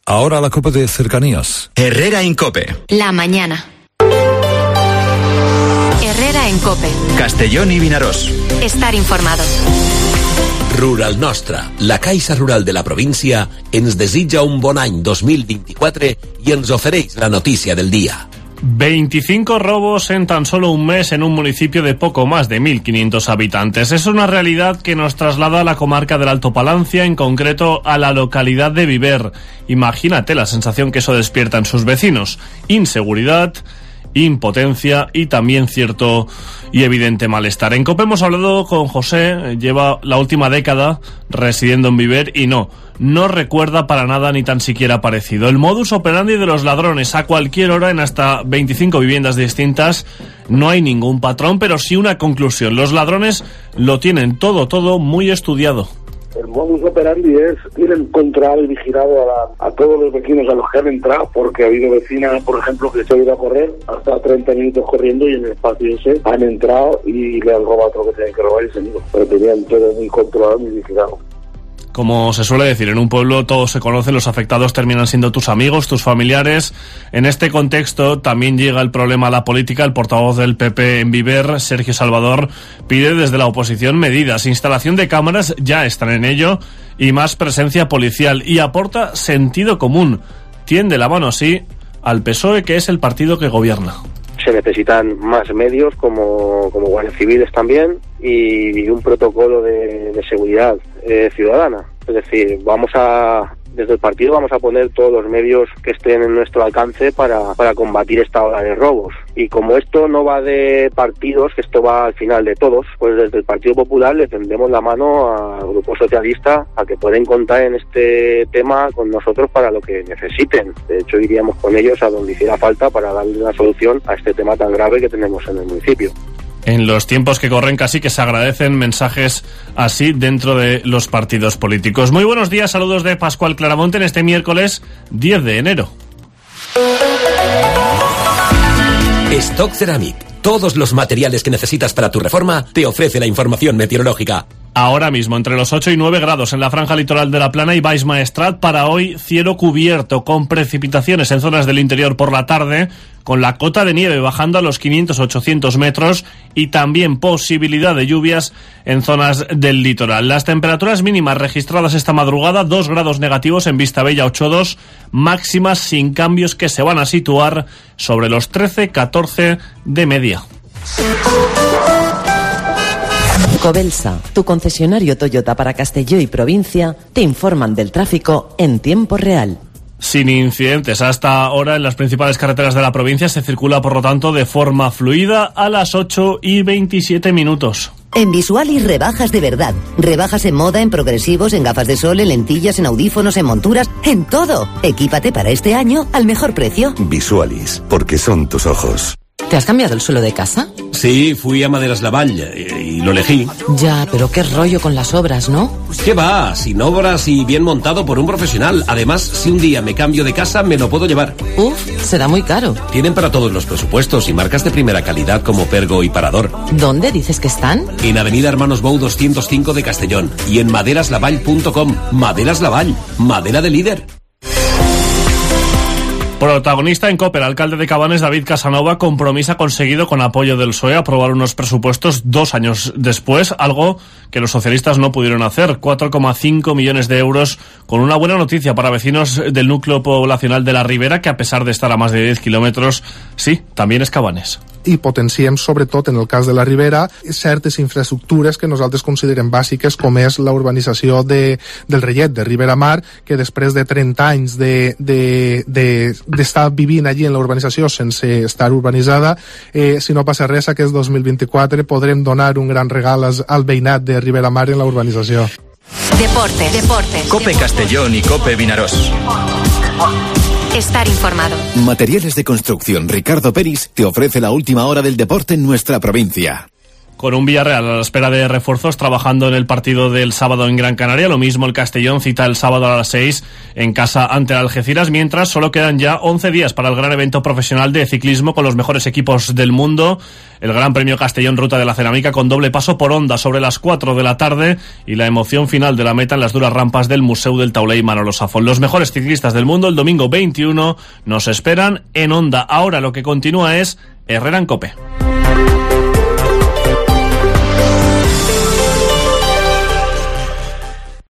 Ahora la Cope de Cercanías. Herrera en Cope. La mañana. Herrera en Cope. Castellón i Vinaròs. Estar informado. Rural Nostra, la Caixa Rural de la província, ens desitja un bon any 2024 i ens ofereix la notícia del día. 25 robos en tan solo un mes en un municipio de poco más de 1.500 habitantes. Es una realidad que nos traslada a la comarca del Alto Palancia, en concreto a la localidad de Viver. Imagínate la sensación que eso despierta en sus vecinos. Inseguridad, impotencia y también cierto y evidente malestar. En COPE hemos hablado con José, lleva la última década residiendo en Viver y no recuerda para nada ni tan siquiera parecido. El modus operandi de los ladrones a cualquier hora en hasta 25 viviendas distintas. No hay ningún patrón, pero sí una conclusión. Los ladrones lo tienen todo muy estudiado. El modus operandi es ir en contra y vigilado a todos los vecinos a los que han entrado, porque ha habido vecinas, por ejemplo, que se han ido a correr hasta 30 minutos corriendo y en el espacio ese han entrado y le han robado todo lo que tenían que robar y se han ido. Pero tenían todo muy controlado y vigilado. Como se suele decir, en un pueblo todos se conocen, los afectados terminan siendo tus amigos, tus familiares. En este contexto también llega el problema a la política. El portavoz del PP en Viver, Sergio Salvador, pide desde la oposición medidas. Instalación de cámaras, ya están en ello, y más presencia policial. Y aporta sentido común. Tiende la mano así al PSOE, que es el partido que gobierna. Se necesitan más medios como guardias civiles también y un protocolo de seguridad ciudadana. Es decir, desde el partido vamos a poner todos los medios que estén en nuestro alcance para combatir esta ola de robos. Y como esto no va de partidos, que esto va al final de todos, pues desde el Partido Popular le tendemos la mano al Grupo Socialista a que pueden contar en este tema con nosotros para lo que necesiten. De hecho, iríamos con ellos a donde hiciera falta para darle una solución a este tema tan grave que tenemos en el municipio. En los tiempos que corren casi que se agradecen mensajes así dentro de los partidos políticos. Muy buenos días, saludos de Pascual Claramonte en este miércoles 10 de enero. Stock Ceramic, todos los materiales que necesitas para tu reforma, te ofrece la información meteorológica. Ahora mismo, entre los 8 y 9 grados en la franja litoral de la Plana y Baix Maestrat. Para hoy, cielo cubierto, con precipitaciones en zonas del interior por la tarde, con la cota de nieve bajando a los 500-800 metros y también posibilidad de lluvias en zonas del litoral. Las temperaturas mínimas registradas esta madrugada, 2 grados negativos en Vistabella 8.2, máximas sin cambios que se van a situar sobre los 13-14 de media. Cobelsa, tu concesionario Toyota para Castelló y provincia, te informan del tráfico en tiempo real. Sin incidentes hasta ahora en las principales carreteras de la provincia. Se circula, por lo tanto, de forma fluida a las 8:27. En Visualis rebajas de verdad. Rebajas en moda, en progresivos, en gafas de sol, en lentillas, en audífonos, en monturas, en todo. Equípate para este año al mejor precio. Visualis, porque son tus ojos. ¿Te has cambiado el suelo de casa? Sí, fui a Maderas Lavall y lo elegí. Ya, pero qué rollo con las obras, ¿no? ¿Qué va? Sin obras y bien montado por un profesional. Además, si un día me cambio de casa, me lo puedo llevar. Uf, será muy caro. Tienen para todos los presupuestos y marcas de primera calidad como Pergo y Parador. ¿Dónde dices que están? En Avenida Hermanos Bou 205 de Castellón y en maderaslavall.com. Maderas Lavall, madera de líder. Protagonista en COPE, el alcalde de Cabanes, David Casanova. Compromiso conseguido con apoyo del PSOE, aprobar unos presupuestos 2 años después, algo que los socialistas no pudieron hacer. 4,5 millones de euros, con una buena noticia para vecinos del núcleo poblacional de la Ribera, que a pesar de estar a más de 10 kilómetros, sí, también és Cabanes. I potenciem, sobretot en el cas de la Ribera, certes infraestructures que nosaltres considerem bàsiques, com és la urbanització del Rellet, de Ribera Mar, que després de 30 anys d'estar vivint allí en la urbanització sense estar urbanitzada, si no passa res, aquest 2024 podrem donar un gran regal al veïnat de Ribera Mar en la urbanització. Deporte. COPE Castellón y COPE Vinaròs. Estar informado. Materiales de construcción Ricardo Peris te ofrece la última hora del deporte en nuestra provincia. con un Villarreal a la espera de refuerzos trabajando en el partido del sábado en Gran Canaria. Lo mismo el Castellón cita el sábado a las 6 en casa ante el Algeciras, mientras solo quedan ya 11 días para el gran evento profesional de ciclismo con los mejores equipos del mundo, el Gran Premio Castellón Ruta de la Cerámica, con doble paso por Onda sobre las 4 de la tarde y la emoción final de la meta en las duras rampas del Museu del Taulé y Manolo Safón. Los mejores ciclistas del mundo el domingo 21 nos esperan en Onda. Ahora lo que continúa es Herrera en COPE.